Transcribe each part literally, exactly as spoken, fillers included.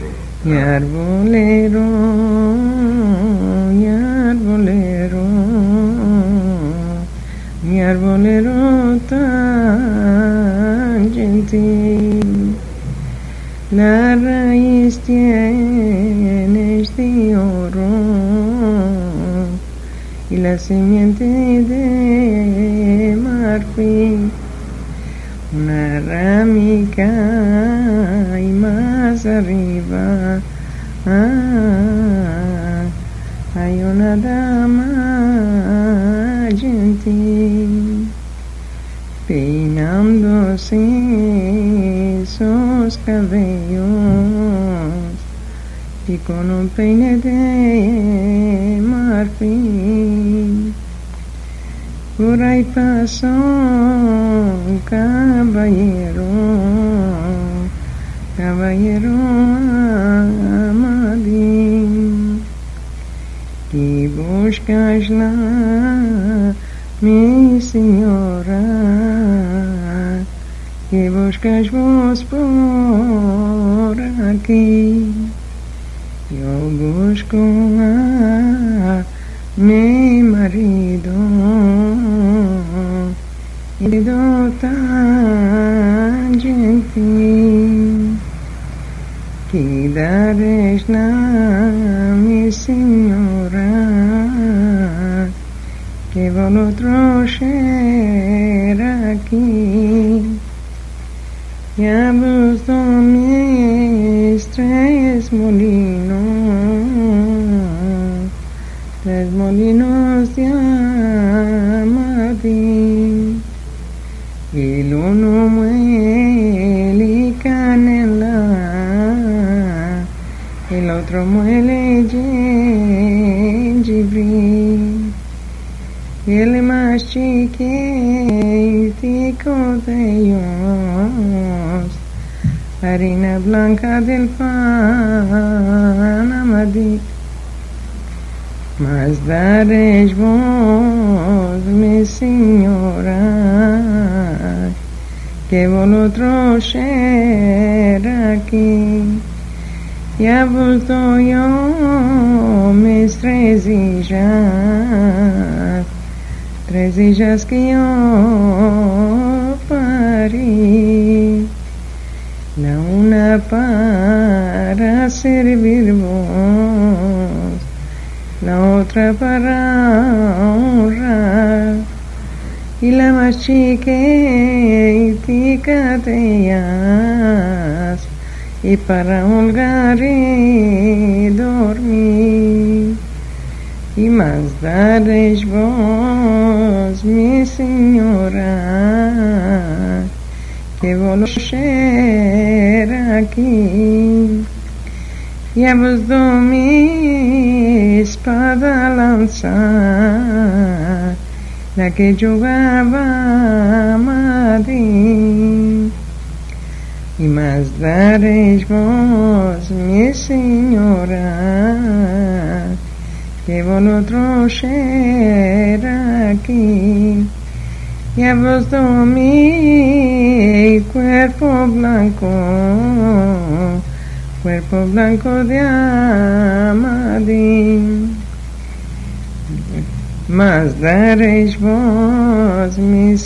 Mi arbolero, mi arbolero, mi arbolero tan gentil, la raíz tienes de oro y la simiente de marfil, una ramica y más arriba ah, hay una dama gentil peinándose sus cabellos y con un peine de marfil. Por ahí pasó un caballero, caballero amadín, y buscasla, mi señora, que buscas vos por aquí. Yo busco a mi marido, marido tan gentil, que dares la mi señora, que vosotros ser aquí. Ya vos mis tres molinos, tres molinos de amadín, el uno muele y canela, el otro muele jengibre, el más chiquitico de ellos, harina blanca del pan amadí. Mas dareis vos, mi señora, que vosotros ser aquí. Ya vos doy yo mis tres hijas, tres hijas que yo parí, la una para servir vos, la otra para honrar, y la más chiquitica de ellas, y para holgar y dormir. Y más daréis vos, mi señora, que vos ser aquí. Ya vos do mi espada lanza, la que jugaba Amadín. Y más daréis vos, mi señora, que vosotros ser aquí. Ya vos do mi cuerpo blanco, cuerpo blanco de Amadín. Mas daréis vos, mi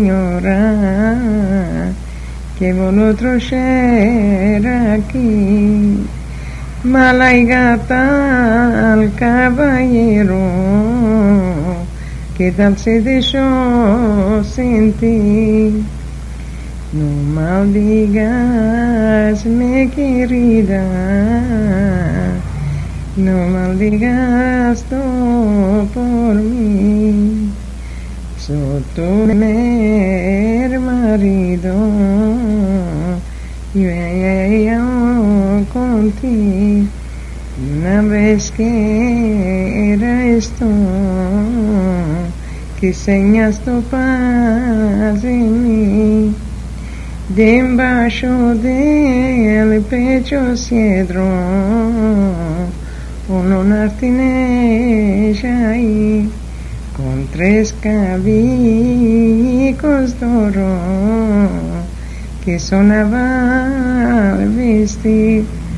señora, que vosotros ser aquí. Mala y gata al caballero, que tal se dejó sentir. No maldigas, mi querida, no maldigas tú por mí. Soy tu primer marido, y yo contigo. Una vez que era esto, que señas tu paz en mí. Debaixo del pecho cedro, uno nartinella ahí, con tres cabicos de oro, que sonaba al vestir.